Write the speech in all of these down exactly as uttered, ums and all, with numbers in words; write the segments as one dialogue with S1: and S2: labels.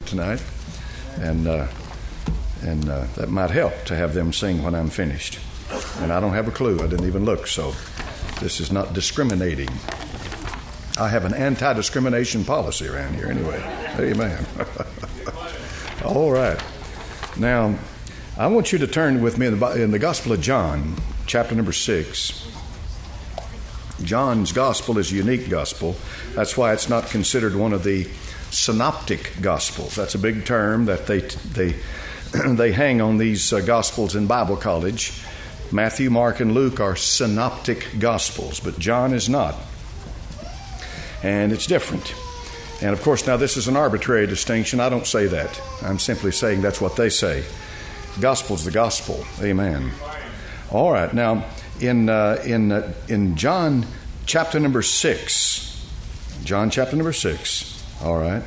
S1: tonight, and uh, and uh, that might help to have them sing when I'm finished. And I don't have a clue. I didn't even look, so this is not discriminating. I have an anti-discrimination policy around here anyway. Amen. All right. Now, I want you to turn with me in the, in the Gospel of John, chapter number six. John's Gospel is a unique gospel. That's why it's not considered one of the synoptic gospels. That's a big term that they they they hang on these uh, gospels in Bible college. Matthew, Mark, and Luke are synoptic gospels, but John is not. And it's different. And of course, now this is an arbitrary distinction. I don't say that. I'm simply saying that's what they say. Gospel's the gospel. Amen. All right. Now, in uh, in uh, in John chapter number six, John chapter number six. All right.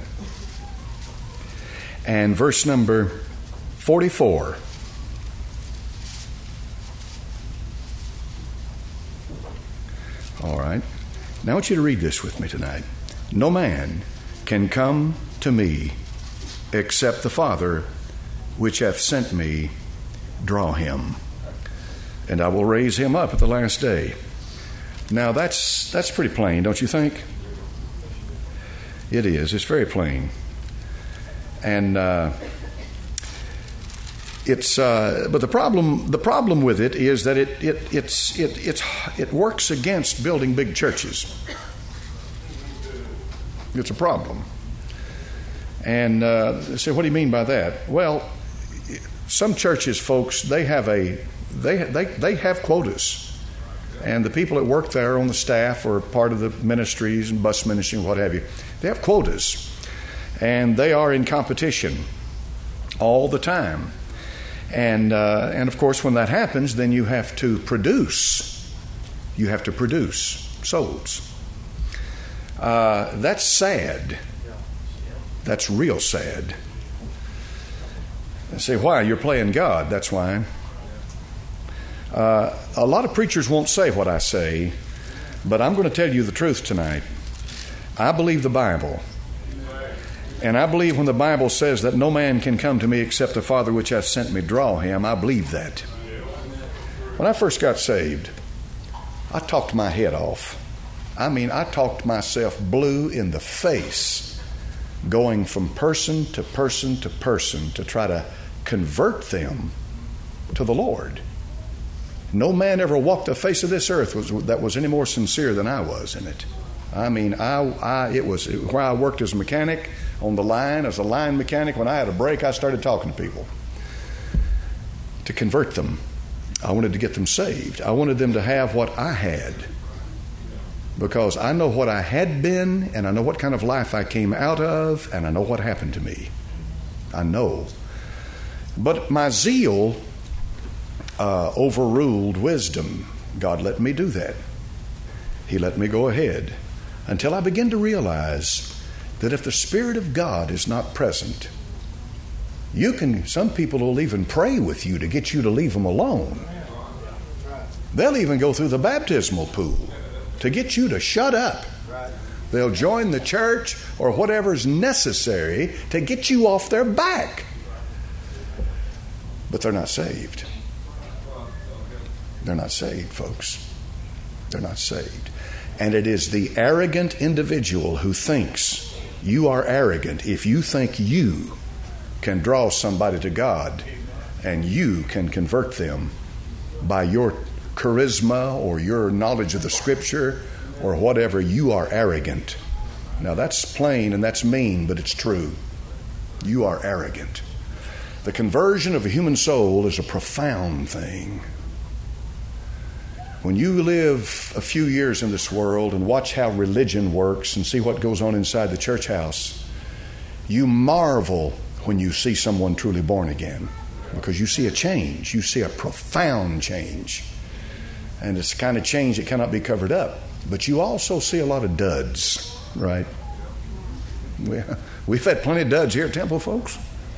S1: And verse number forty-four. All right. Now I want you to read this with me tonight. No man can come to me except the Father which hath sent me draw him, and I will raise him up at the last day. Now that's that's pretty plain, don't you think? It is. It's very plain. And uh, it's uh, but the problem the problem with it is that it it it's it it's it works against building big churches. It's a problem. And uh, say, what do you mean by that? Well, some churches, folks, they have a they they they have quotas. And the people that work there on the staff or part of the ministries and bus ministry and what have you, they have quotas. And they are in competition all the time. And uh, and of course, when that happens, then you have to produce. You have to produce souls. Uh, that's sad. That's real sad. I say, why? You're playing God. That's why. Uh, a lot of preachers won't say what I say, but I'm going to tell you the truth tonight. I believe the Bible. And I believe when the Bible says that no man can come to me except the Father which hath sent me draw him, I believe that. When I first got saved, I talked my head off. I mean, I talked myself blue in the face, going from person to person to person to try to convert them to the Lord. No man ever walked the face of this earth was, that was any more sincere than I was in it. I mean, I, I it was where I worked as a mechanic on the line, as a line mechanic. When I had a break, I started talking to people to convert them. I wanted to get them saved. I wanted them to have what I had, because I know what I had been, and I know what kind of life I came out of, and I know what happened to me. I know. But my zeal uh, overruled wisdom. God let me do that. He let me go ahead until I began to realize that if the Spirit of God is not present, you can, some people will even pray with you to get you to leave them alone. They'll even go through the baptismal pool to get you to shut up. They'll join the church or whatever's necessary to get you off their back. But they're not saved. They're not saved, folks. They're not saved. And it is the arrogant individual who thinks you are arrogant if you think you can draw somebody to God and you can convert them by your charisma or your knowledge of the Scripture or whatever. You are arrogant. Now that's plain and that's mean, but it's true. You are arrogant. The conversion of a human soul is a profound thing. When you live a few years in this world and watch how religion works and see what goes on inside the church house, you marvel when you see someone truly born again, because you see a change. You see a profound change. And it's the kind of change that cannot be covered up. But you also see a lot of duds, right? We, we've had plenty of duds here at Temple, folks.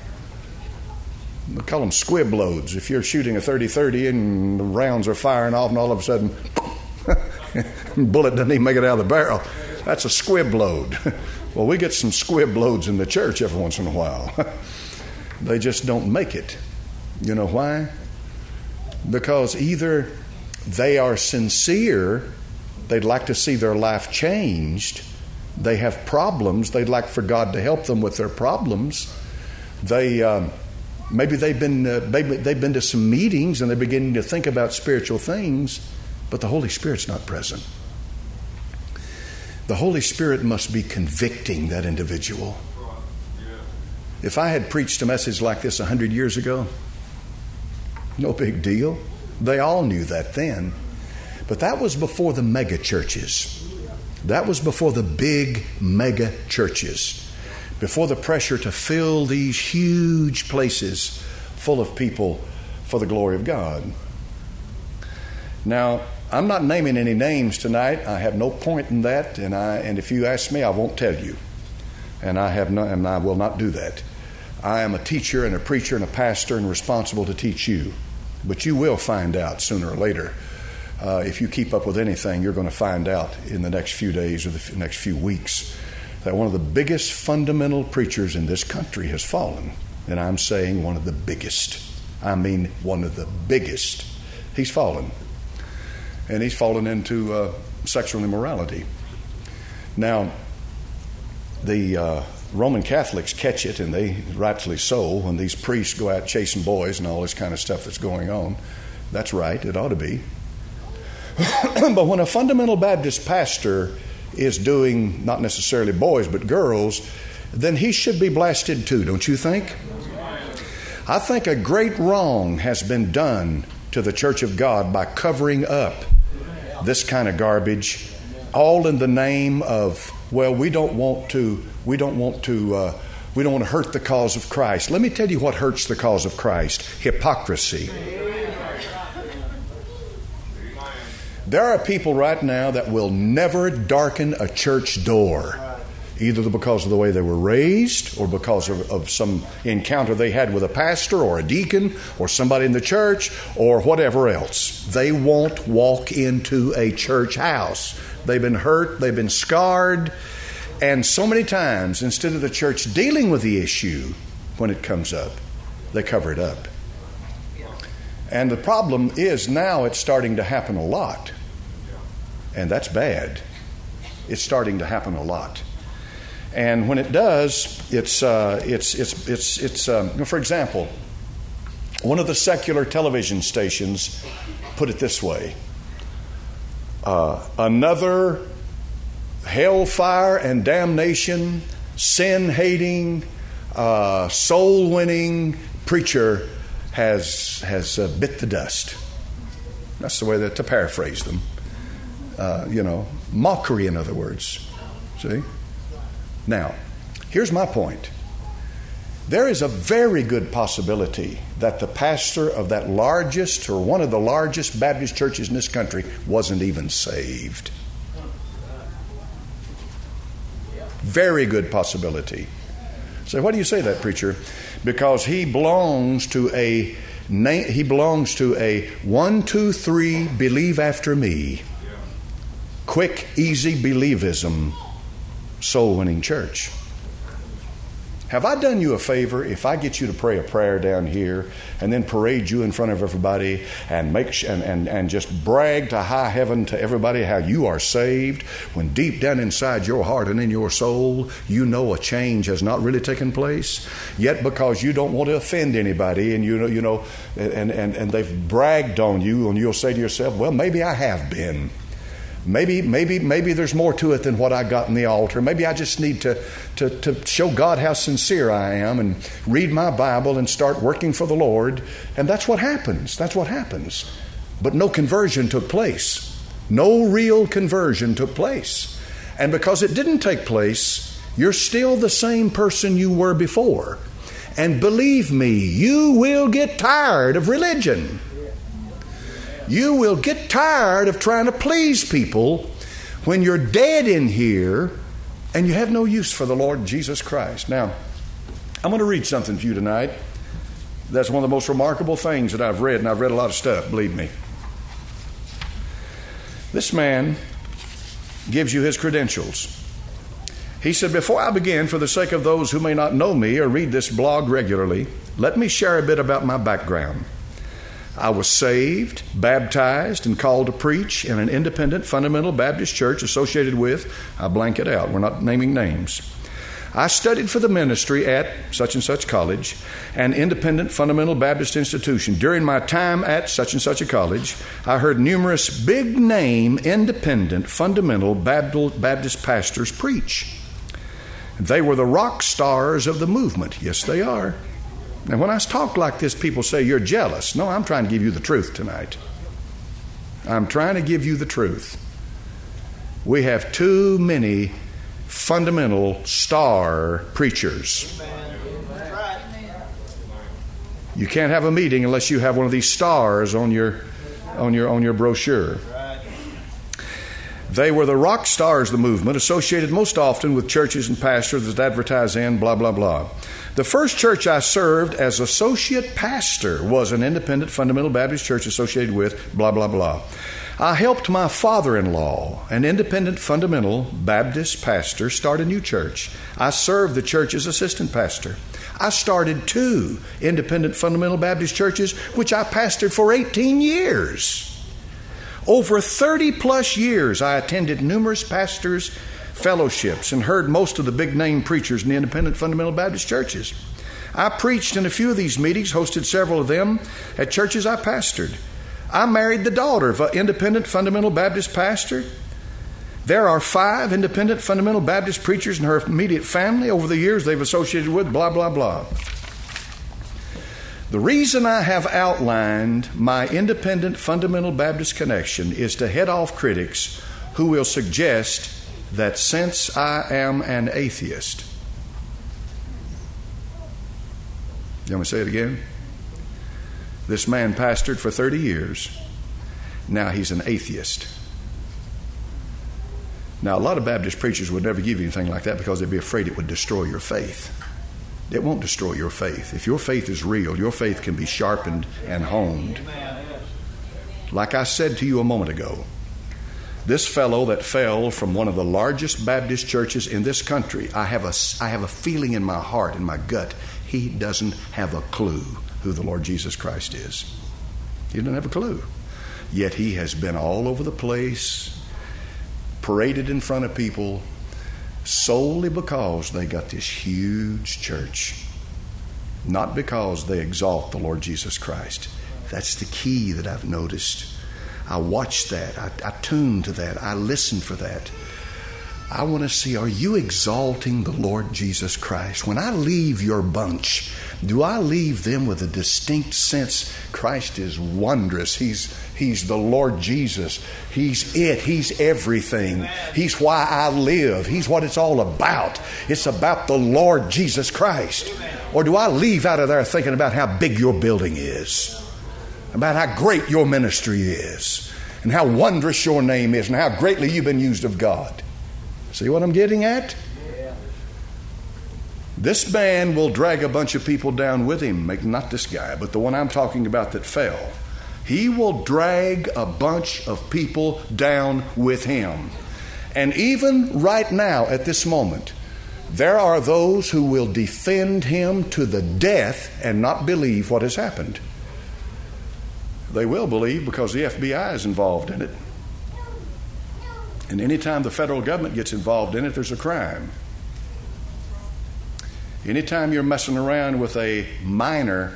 S1: We call them squib loads. If you're shooting a thirty thirty and the rounds are firing off and all of a sudden bullet doesn't even make it out of the barrel, that's a squib load. Well, we get some squib loads in the church every once in a while. They just don't make it. You know why? Because either they are sincere, they'd like to see their life changed, they have problems, they'd like for God to help them with their problems. They um, maybe they've been uh, maybe they've been to some meetings and they're beginning to think about spiritual things, but the Holy Spirit's not present. The Holy Spirit must be convicting that individual. If I had preached a message like this a hundred years ago, no big deal. They all knew that then. But that was before the mega churches. That was before the big mega churches. Before the pressure to fill these huge places full of people for the glory of God. Now, I'm not naming any names tonight. I have no point in that, and I and if you ask me, I won't tell you. And I have no, and I will not do that. I am a teacher and a preacher and a pastor and responsible to teach you. But you will find out sooner or later. Uh, if you keep up with anything, you're going to find out in the next few days or the f- next few weeks that one of the biggest fundamental preachers in this country has fallen. And I'm saying one of the biggest. I mean one of the biggest. He's fallen. And he's fallen into uh, sexual immorality. Now, the uh, Roman Catholics catch it, and they rightfully so, when these priests go out chasing boys and all this kind of stuff that's going on. That's right, it ought to be. But when a fundamental Baptist pastor is doing not necessarily boys but girls, then he should be blasted too, don't you think? I think a great wrong has been done to the Church of God by covering up this kind of garbage, all in the name of, well, we don't want to, we don't want to, uh, we don't want to hurt the cause of Christ. Let me tell you what hurts the cause of Christ: hypocrisy. There are people right now that will never darken a church door, either because of the way they were raised or because of, of some encounter they had with a pastor or a deacon or somebody in the church or whatever else. They won't walk into a church house. They've been hurt, they've been scarred, and so many times, instead of the church dealing with the issue when it comes up, they cover it up. And the problem is now it's starting to happen a lot. And that's bad. It's starting to happen a lot. And when it does, it's uh, it's it's it's it's. Um, for example, one of the secular television stations put it this way: uh, another hellfire and damnation, sin-hating, uh, soul-winning preacher has has uh, bit the dust. That's the way that to paraphrase them. Uh, you know, mockery, in other words. See? Now, here's my point. There is a very good possibility that the pastor of that largest or one of the largest Baptist churches in this country wasn't even saved. Very good possibility. So why do you say that, preacher? Because he belongs to a he belongs to a one, two, three, believe after me. Quick, easy believism, soul-winning church. Have I done you a favor if I get you to pray a prayer down here and then parade you in front of everybody and make sh- and, and, and just brag to high heaven to everybody how you are saved, when deep down inside your heart and in your soul you know a change has not really taken place? Yet because you don't want to offend anybody and you know you know and, and, and they've bragged on you, and you'll say to yourself, well, maybe I have been. Maybe, maybe, maybe there's more to it than what I got in the altar. Maybe I just need to, to, to show God how sincere I am and read my Bible and start working for the Lord. And that's what happens. That's what happens. But no conversion took place. No real conversion took place. And because it didn't take place, you're still the same person you were before. And believe me, you will get tired of religion. You will get tired of trying to please people when you're dead in here and you have no use for the Lord Jesus Christ. Now, I'm going to read something to you tonight. That's one of the most remarkable things that I've read, and I've read a lot of stuff, believe me. This man gives you his credentials. He said, before I begin, for the sake of those who may not know me or read this blog regularly, let me share a bit about my background. I was saved, baptized, and called to preach in an independent fundamental Baptist church associated with, I blank it out, we're not naming names. I studied for the ministry at such and such college, an independent fundamental Baptist institution. During my time at such and such a college, I heard numerous big-name independent fundamental Baptist pastors preach. They were the rock stars of the movement. Yes, they are. Now, when I talk like this, people say, you're jealous. No, I'm trying to give you the truth tonight. I'm trying to give you the truth. We have too many fundamental star preachers. You can't have a meeting unless you have one of these stars on your on your on your brochure. They were the rock stars of the movement, associated most often with churches and pastors that advertise in blah blah blah. The first church I served as associate pastor was an independent fundamental Baptist church associated with blah blah blah. I helped my father-in-law, an independent fundamental Baptist pastor, start a new church. I served the church as assistant pastor. I started two independent fundamental Baptist churches, which I pastored for eighteen years. Over thirty plus years, I attended numerous pastors' fellowships and heard most of the big-name preachers in the independent fundamental Baptist churches. I preached in a few of these meetings, hosted several of them at churches I pastored. I married the daughter of an independent fundamental Baptist pastor. There are five independent fundamental Baptist preachers in her immediate family. Over the years they've associated with blah, blah, blah. The reason I have outlined my independent fundamental Baptist connection is to head off critics who will suggest that since I am an atheist. You want me to say it again? This man pastored for thirty years. Now he's an atheist. Now, a lot of Baptist preachers would never give you anything like that because they'd be afraid it would destroy your faith. It won't destroy your faith. If your faith is real, your faith can be sharpened and honed. Like I said to you a moment ago, this fellow that fell from one of the largest Baptist churches in this country, I have a, I have a feeling in my heart, in my gut, he doesn't have a clue who the Lord Jesus Christ is. He doesn't have a clue. Yet he has been all over the place, paraded in front of people, solely because they got this huge church. Not because they exalt the Lord Jesus Christ. That's the key that I've noticed. I watch that. I, I tune to that. I listen for that. I want to see, are you exalting the Lord Jesus Christ? When I leave your bunch, do I leave them with a distinct sense, Christ is wondrous. He's, he's the Lord Jesus. He's it. He's everything. He's why I live. He's what it's all about. It's about the Lord Jesus Christ. Or do I leave out of there thinking about how big your building is, about how great your ministry is, and how wondrous your name is, and how greatly you've been used of God? See what I'm getting at? Yeah. This man will drag a bunch of people down with him. Not this guy, but the one I'm talking about that fell. He will drag a bunch of people down with him. And even right now, at this moment, there are those who will defend him to the death and not believe what has happened. They will believe because the F B I is involved in it. And anytime the federal government gets involved in it, there's a crime. Anytime you're messing around with a minor,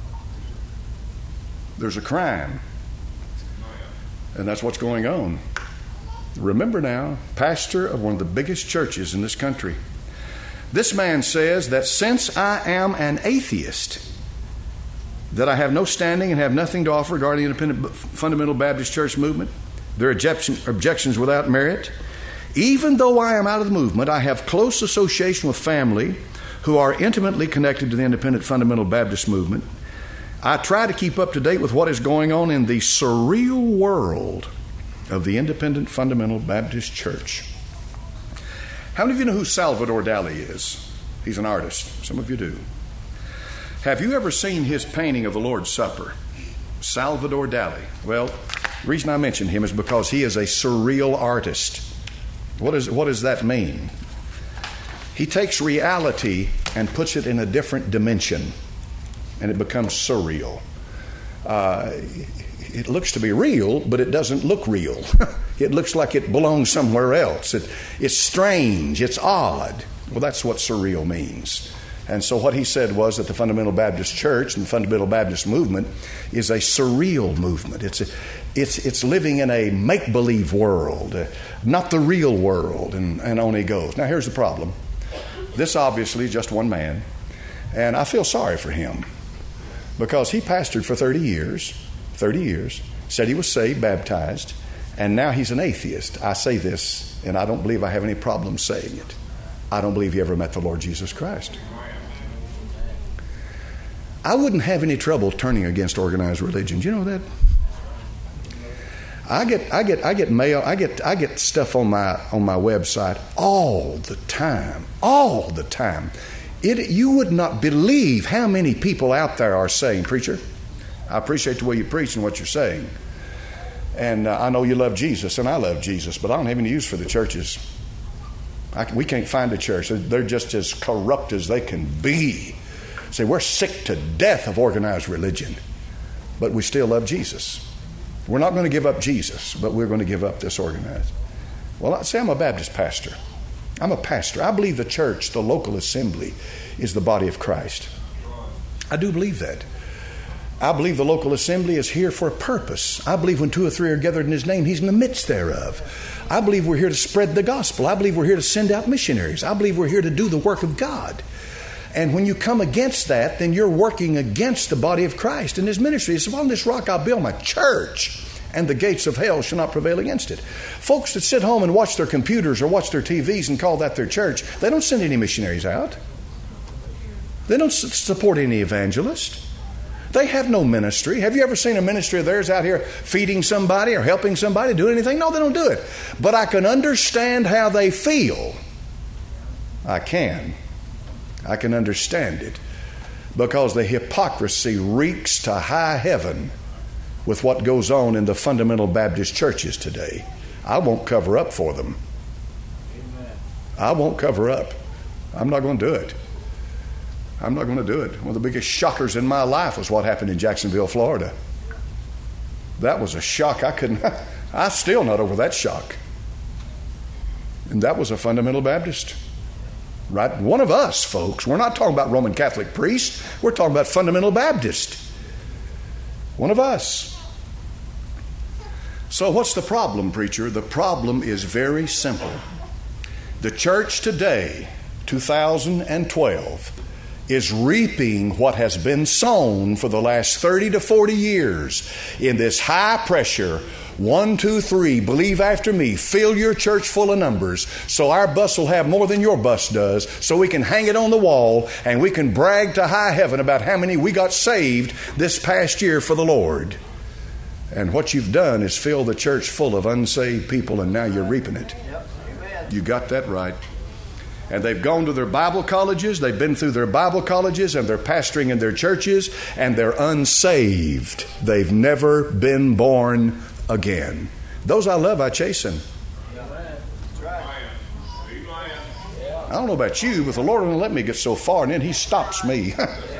S1: there's a crime. And that's what's going on. Remember now, pastor of one of the biggest churches in this country. This man says that since I am an atheist, that I have no standing and have nothing to offer regarding the independent fundamental Baptist church movement. Their objection, objections without merit. Even though I am out of the movement, I have close association with family who are intimately connected to the independent fundamental Baptist movement. I try to keep up to date with what is going on in the surreal world of the independent fundamental Baptist church. How many of you know who Salvador Dali is? He's an artist. Some of you do. Have you ever seen his painting of the Lord's Supper? Salvador Dali. Well, the reason I mention him is because he is a surreal artist. What, is, what does that mean? He takes reality and puts it in a different dimension, and it becomes surreal. Uh, it looks to be real, but it doesn't look real. It looks like it belongs somewhere else. It, it's strange. It's odd. Well, that's what surreal means. And so what he said was that the Fundamental Baptist Church and the Fundamental Baptist movement is a surreal movement. It's a, it's it's living in a make-believe world, uh, not the real world, and, and on he goes. Now, here's the problem. This obviously is just one man, and I feel sorry for him because he pastored for thirty years, thirty years, said he was saved, baptized, and now he's an atheist. I say this, and I don't believe I have any problem saying it. I don't believe he ever met the Lord Jesus Christ. I wouldn't have any trouble turning against organized religion. Do you know that? I get, I get, I get mail. I get, I get stuff on my on my website all the time, all the time. It, you would not believe how many people out there are saying, "Preacher, I appreciate the way you preach and what you're saying, and uh, I know you love Jesus, and I love Jesus, but I don't have any use for the churches. I, we can't find a church. They're just as corrupt as they can be." Say, we're sick to death of organized religion, but we still love Jesus. We're not going to give up Jesus, but we're going to give up this organized. Well, I say I'm a Baptist pastor. I'm a pastor. I believe the church, the local assembly, is the body of Christ. I do believe that. I believe the local assembly is here for a purpose. I believe when two or three are gathered in His name, He's in the midst thereof. I believe we're here to spread the gospel. I believe we're here to send out missionaries. I believe we're here to do the work of God. And when you come against that, then you're working against the body of Christ and His ministry. He says, "On this rock I'll build my church, and the gates of hell shall not prevail against it." Folks that sit home and watch their computers or watch their T Vs and call that their church, they don't send any missionaries out. They don't support any evangelist. They have no ministry. Have you ever seen a ministry of theirs out here feeding somebody or helping somebody do anything? No, they don't do it. But I can understand how they feel. I can. I can understand it because the hypocrisy reeks to high heaven with what goes on in the fundamental Baptist churches today. I won't cover up for them. Amen. I won't cover up. I'm not going to do it. I'm not going to do it. One of the biggest shockers in my life was what happened in Jacksonville, Florida. That was a shock. I couldn't, I'm still not over that shock. And that was a fundamental Baptist. Right? One of us, folks. We're not talking about Roman Catholic priests. We're talking about fundamental Baptist. One of us. So what's the problem, preacher? The problem is very simple. The church today, two thousand twelve, is reaping what has been sown for the last thirty to forty years in this high pressure, one, two, three, believe after me, fill your church full of numbers so our bus will have more than your bus does, so we can hang it on the wall and we can brag to high heaven about how many we got saved this past year for the Lord. And what you've done is fill the church full of unsaved people, and now you're reaping it. You got that right. And they've gone to their Bible colleges, they've been through their Bible colleges, and they're pastoring in their churches, and they're unsaved. They've never been born again. Those I love, I chasten. I don't know about you, but the Lord won't let me get so far, and then He stops me.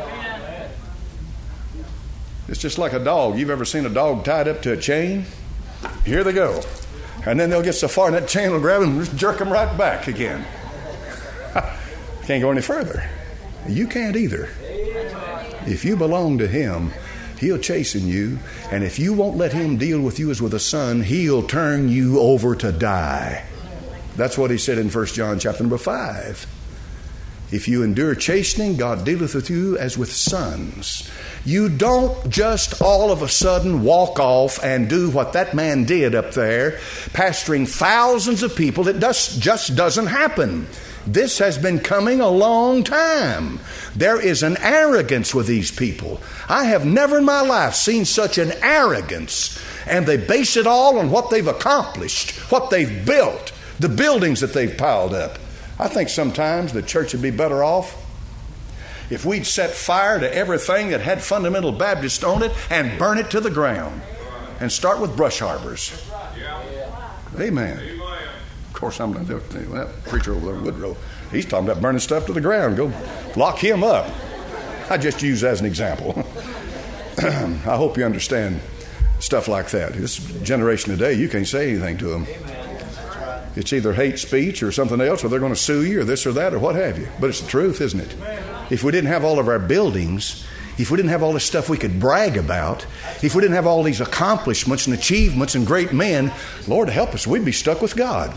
S1: It's just like a dog. You've ever seen a dog tied up to a chain? Here they go. And then they'll get so far, and that chain will grab them and just jerk them right back again. Can't go any further. You can't either. If you belong to Him, He'll chasten you, and if you won't let Him deal with you as with a son, He'll turn you over to die. That's what He said in First John chapter number five. If you endure chastening, God dealeth with you as with sons. You don't just all of a sudden walk off and do what that man did up there, pastoring thousands of people. It just, just doesn't happen. This has been coming a long time. There is an arrogance with these people. I have never in my life seen such an arrogance. And they base it all on what they've accomplished, what they've built, the buildings that they've piled up. I think sometimes the church would be better off if we'd set fire to everything that had fundamental Baptist on it and burn it to the ground and start with brush harbors. Amen. Of course, I'm not doing that preacher over there in Woodrow. He's talking about burning stuff to the ground. Go lock him up. I just use that as an example. I hope you understand stuff like that. This generation today, you can't say anything to them. It's either hate speech or something else, or they're going to sue you or this or that or what have you. But it's the truth, isn't it? If we didn't have all of our buildings, if we didn't have all this stuff we could brag about, if we didn't have all these accomplishments and achievements and great men, Lord help us, we'd be stuck with God.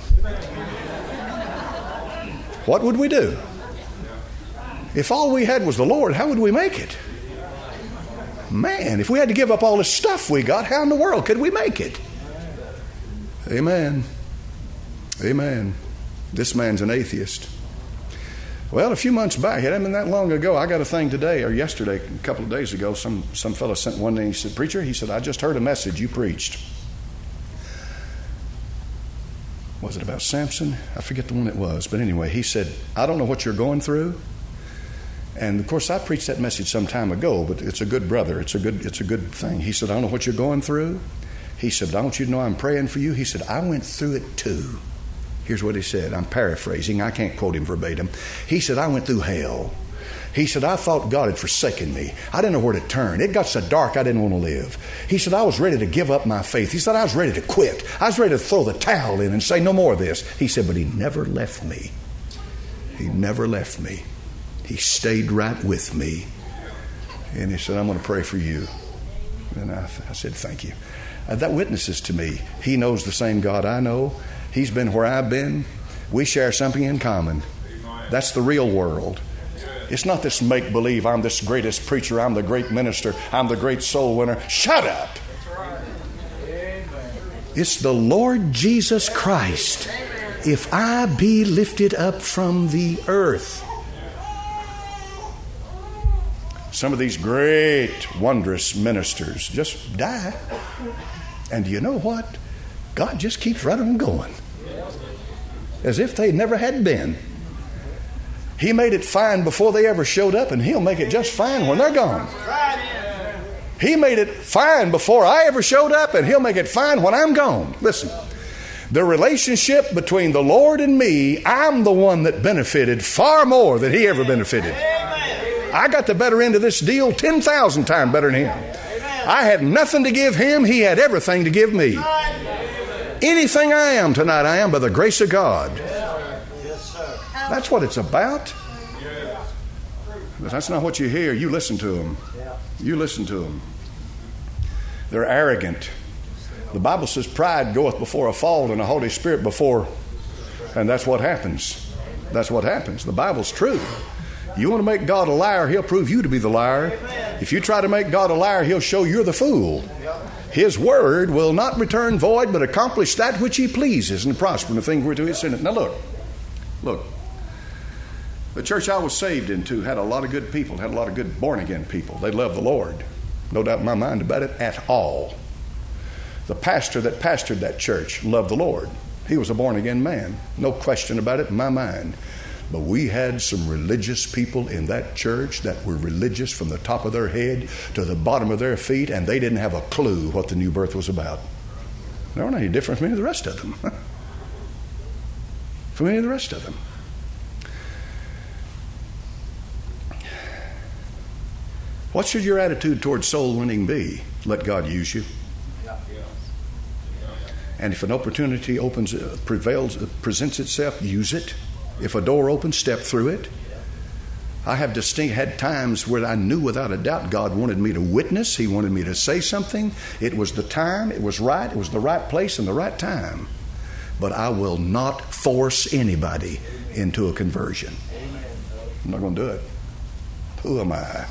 S1: What would we do? If all we had was the Lord, how would we make it? Man, if we had to give up all this stuff we got, how in the world could we make it? Amen. Amen. This man's an atheist. Well, a few months back, it hadn't been that long ago, I got a thing today, or yesterday, a couple of days ago, some, some fellow sent one and he said, "Preacher," he said, "I just heard a message you preached." Was it about Samson? I forget the one it was. But anyway, he said, "I don't know what you're going through." And of course, I preached that message some time ago, but it's a good brother. It's a good, it's a good thing. He said, "I don't know what you're going through." He said, "But I want you to know I'm praying for you." He said, "I went through it too." Here's what he said. I'm paraphrasing. I can't quote him verbatim. He said, "I went through hell." He said, "I thought God had forsaken me. I didn't know where to turn. It got so dark I didn't want to live." He said, "I was ready to give up my faith." He said, "I was ready to quit. I was ready to throw the towel in and say no more of this." He said, "But he never left me. He never left me. He stayed right with me." And he said, "I'm going to pray for you." And I, I said, "Thank you." Uh, that witnesses to me. He knows the same God I know. He's been where I've been. We share something in common. That's the real world. It's not this make-believe, I'm this greatest preacher, I'm the great minister, I'm the great soul winner. Shut up. It's the Lord Jesus Christ. If I be lifted up from the earth. Some of these great, wondrous ministers just die. And do you know what? God just keeps right on going. As if they never had been. He made it fine before they ever showed up, and He'll make it just fine when they're gone. He made it fine before I ever showed up, and He'll make it fine when I'm gone. Listen, the relationship between the Lord and me, I'm the one that benefited far more than He ever benefited. I got the better end of this deal ten thousand times better than Him. I had nothing to give Him. He had everything to give me. Anything I am tonight, I am by the grace of God. That's what it's about. But that's not what you hear. You listen to them. You listen to them. They're arrogant. The Bible says pride goeth before a fall and the Holy Spirit before. And that's what happens. That's what happens. The Bible's true. You want to make God a liar, He'll prove you to be the liar. If you try to make God a liar, He'll show you're the fool. His word will not return void, but accomplish that which He pleases and prosper in the thing whereto He sent it. Now look, look. The church I was saved into had a lot of good people, had a lot of good born-again people. They loved the Lord. No doubt in my mind about it at all. The pastor that pastored that church loved the Lord. He was a born-again man. No question about it in my mind. But we had some religious people in that church that were religious from the top of their head to the bottom of their feet, and they didn't have a clue what the new birth was about. They weren't any different from any of the rest of them. From any of the rest of them. What should your attitude towards soul winning be? Let God use you. And if an opportunity opens, uh, prevails, uh, presents itself, use it. If a door opens, step through it. I have distinct had times where I knew without a doubt God wanted me to witness. He wanted me to say something. It was the time. It was right. It was the right place and the right time. But I will not force anybody into a conversion. I'm not going to do it. Who am I?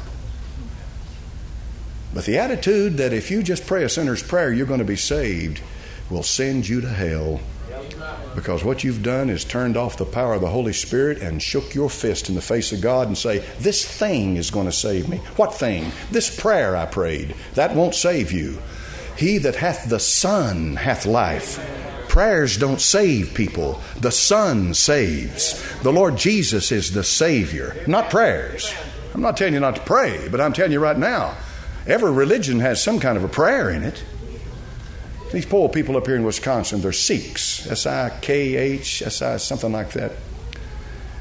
S1: But the attitude that if you just pray a sinner's prayer, you're going to be saved, will send you to hell. Because what you've done is turned off the power of the Holy Spirit and shook your fist in the face of God and say, this thing is going to save me. What thing? This prayer I prayed. That won't save you. He that hath the Son hath life. Prayers don't save people. The Son saves. The Lord Jesus is the Savior, not prayers. I'm not telling you not to pray, but I'm telling you right now, every religion has some kind of a prayer in it. These poor people up here in Wisconsin, they're Sikhs, S I K H, S I, something like that.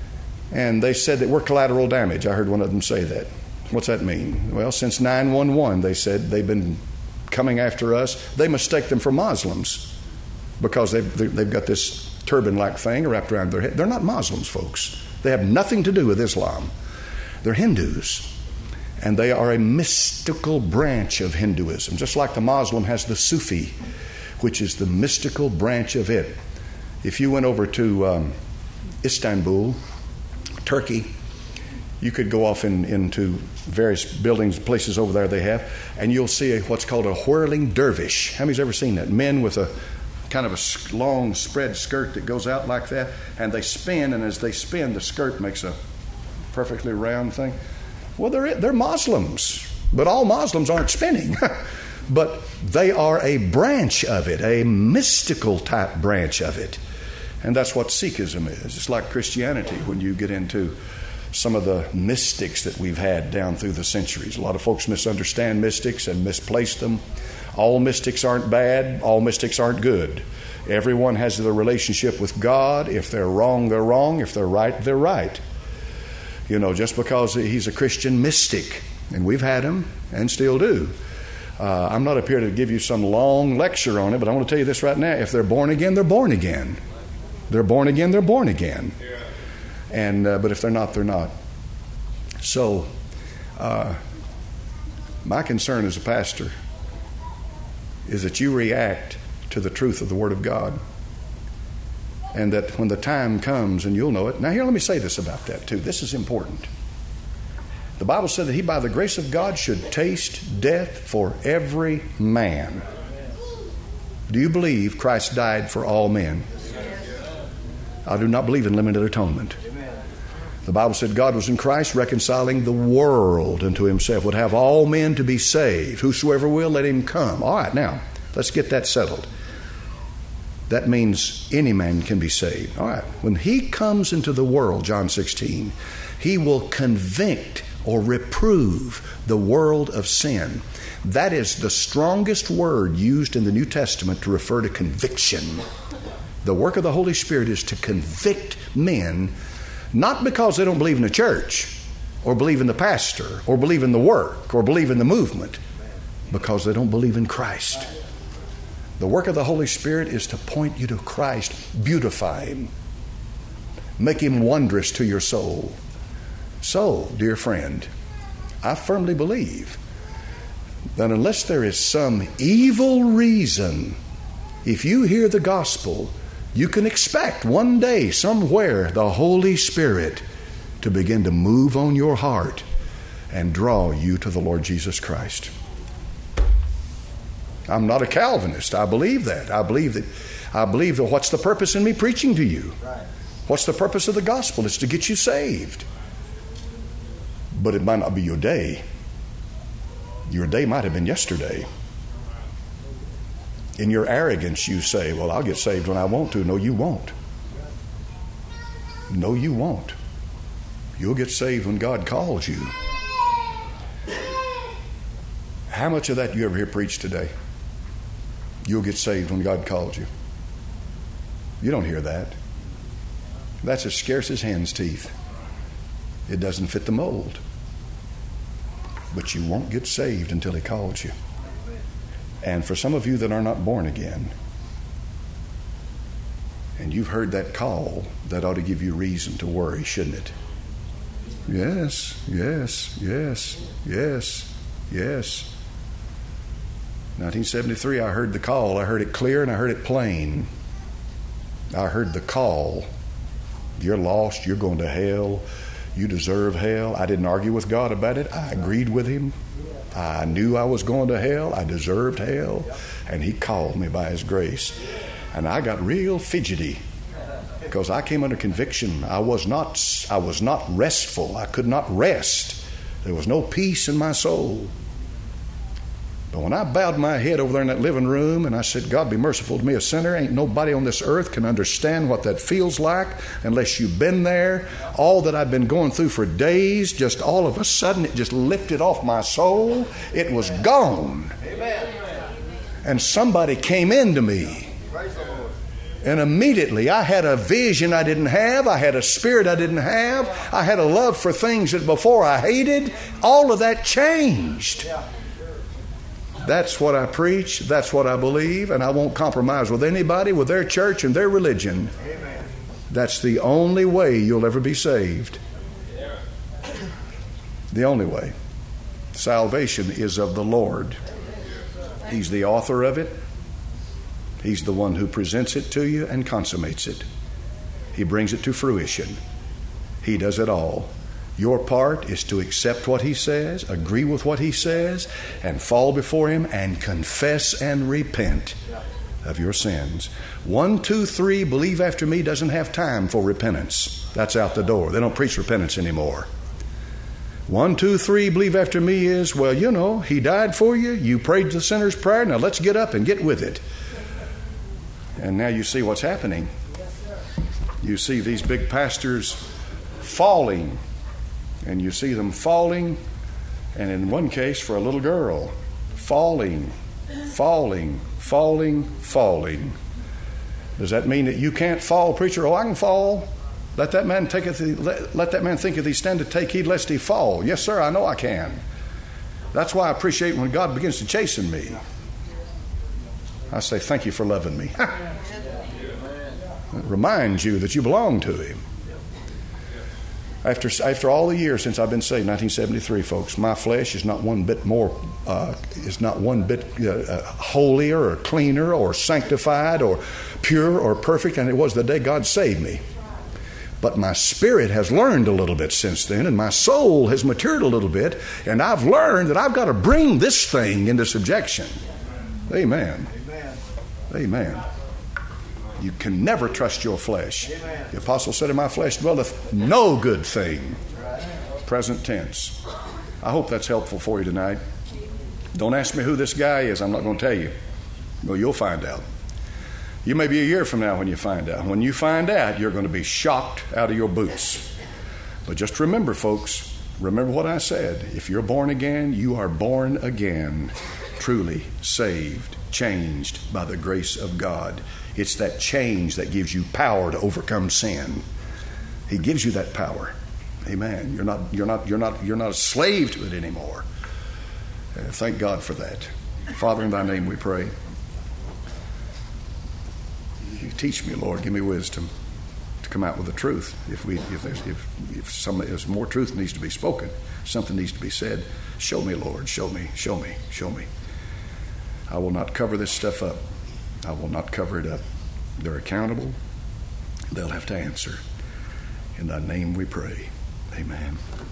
S1: And they said that we're collateral damage. I heard one of them say that. What's that mean? Well, since nine one one, they said they've been coming after us. They mistake them for Muslims because they've, they've got this turban-like thing wrapped around their head. They're not Muslims, folks. They have nothing to do with Islam. They're Hindus. And they are a mystical branch of Hinduism, just like the Muslim has the Sufi, which is the mystical branch of it. If you went over to um, Istanbul, Turkey, you could go off in, into various buildings, places over there they have, and you'll see a, what's called a whirling dervish. How many's ever seen that? Men with a kind of a long spread skirt that goes out like that, and they spin, and as they spin, the skirt makes a perfectly round thing. Well, they're, they're Muslims, but all Muslims aren't spinning. But they are a branch of it, a mystical type branch of it. And that's what Sikhism is. It's like Christianity when you get into some of the mystics that we've had down through the centuries. A lot of folks misunderstand mystics and misplace them. All mystics aren't bad. All mystics aren't good. Everyone has their relationship with God. If they're wrong, they're wrong. If they're right, they're right. You know, just because he's a Christian mystic, and we've had him and still do. Uh, I'm not up here to give you some long lecture on it, but I want to tell you this right now. If they're born again, they're born again. They're born again, they're born again. And uh, but if they're not, they're not. So, uh, my concern as a pastor is that you react to the truth of the Word of God. And that when the time comes, and you'll know it. Now here, let me say this about that too. This is important. The Bible said that he, by the grace of God, should taste death for every man. Do you believe Christ died for all men? I do not believe in limited atonement. The Bible said God was in Christ reconciling the world unto himself, would have all men to be saved. Whosoever will, let him come. All right, now, let's get that settled. That means any man can be saved. All right. When he comes into the world, John sixteen, he will convict or reprove the world of sin. That is the strongest word used in the New Testament to refer to conviction. The work of the Holy Spirit is to convict men, not because they don't believe in the church or believe in the pastor or believe in the work or believe in the movement, because they don't believe in Christ. The work of the Holy Spirit is to point you to Christ, beautify him, make him wondrous to your soul. So, dear friend, I firmly believe that unless there is some evil reason, if you hear the gospel, you can expect one day somewhere the Holy Spirit to begin to move on your heart and draw you to the Lord Jesus Christ. I'm not a Calvinist. I believe that. I believe that. I believe that. What's the purpose in me preaching to you? What's the purpose of the gospel? It's to get you saved. But it might not be your day. Your day might have been yesterday. In your arrogance, you say, well, I'll get saved when I want to. No, you won't. No, you won't. You'll get saved when God calls you. How much of that do you ever hear preached today? You'll get saved when God calls you. You don't hear that. That's as scarce as hen's teeth. It doesn't fit the mold. But you won't get saved until he calls you. And for some of you that are not born again, and you've heard that call, that ought to give you reason to worry, shouldn't it? Yes, yes, yes, yes, yes. nineteen seventy-three, I heard the call. I heard it clear and I heard it plain. I heard the call. You're lost. You're going to hell. You deserve hell. I didn't argue with God about it. I agreed with him. I knew I was going to hell. I deserved hell. And he called me by his grace. And I got real fidgety because I came under conviction. I was not, I was not restful. I could not rest. There was no peace in my soul. But when I bowed my head over there in that living room and I said, God be merciful to me, a sinner, ain't nobody on this earth can understand what that feels like unless you've been there. All that I've been going through for days, just all of a sudden it just lifted off my soul. It was gone. Amen. And somebody came into me. And immediately I had a vision I didn't have. I had a spirit I didn't have. I had a love for things that before I hated. All of that changed. That's what I preach. That's what I believe. And I won't compromise with anybody, with their church and their religion. That's the only way you'll ever be saved. The only way. Salvation is of the Lord. He's the author of it. He's the one who presents it to you and consummates it. He brings it to fruition. He does it all. Your part is to accept what He says, agree with what He says, and fall before Him and confess and repent of your sins. One, two, three, believe after me doesn't have time for repentance. That's out the door. They don't preach repentance anymore. One, two, three, believe after me is, well, you know, He died for you. You prayed the sinner's prayer. Now let's get up and get with it. And now you see what's happening. You see these big pastors falling. And you see them falling. And in one case, for a little girl, falling, falling, falling, falling. Does that mean that you can't fall, preacher? Oh, I can fall. Let that man take it. Let, let that man think if he stand to take heed lest he fall. Yes, sir, I know I can. That's why I appreciate when God begins to chasten me. I say, thank you for loving me. It reminds you that you belong to Him. After after all the years since I've been saved, nineteen seventy-three, folks, my flesh is not one bit more, uh, is not one bit uh, uh, holier or cleaner or sanctified or pure or perfect than it was the day God saved me. But my spirit has learned a little bit since then, and my soul has matured a little bit, and I've learned that I've got to bring this thing into subjection. Amen. Amen. You can never trust your flesh. Amen. The apostle said, in my flesh dwelleth no good thing. Present tense. I hope that's helpful for you tonight. Don't ask me who this guy is. I'm not going to tell you. Well, you'll find out. You may be a year from now when you find out. When you find out, you're going to be shocked out of your boots. But just remember, folks, remember what I said. If you're born again, you are born again, truly saved, changed by the grace of God. It's that change that gives you power to overcome sin. He gives you that power. Amen. You're not you're not you're not you're not a slave to it anymore. Uh, thank God for that. Father, in Thy name we pray. You teach me, Lord, give me wisdom to come out with the truth. If we if there's if if some if more truth needs to be spoken, something needs to be said, show me, Lord, show me, show me, show me. I will not cover this stuff up. I will not cover it up. They're accountable. They'll have to answer. In Thy name we pray. Amen.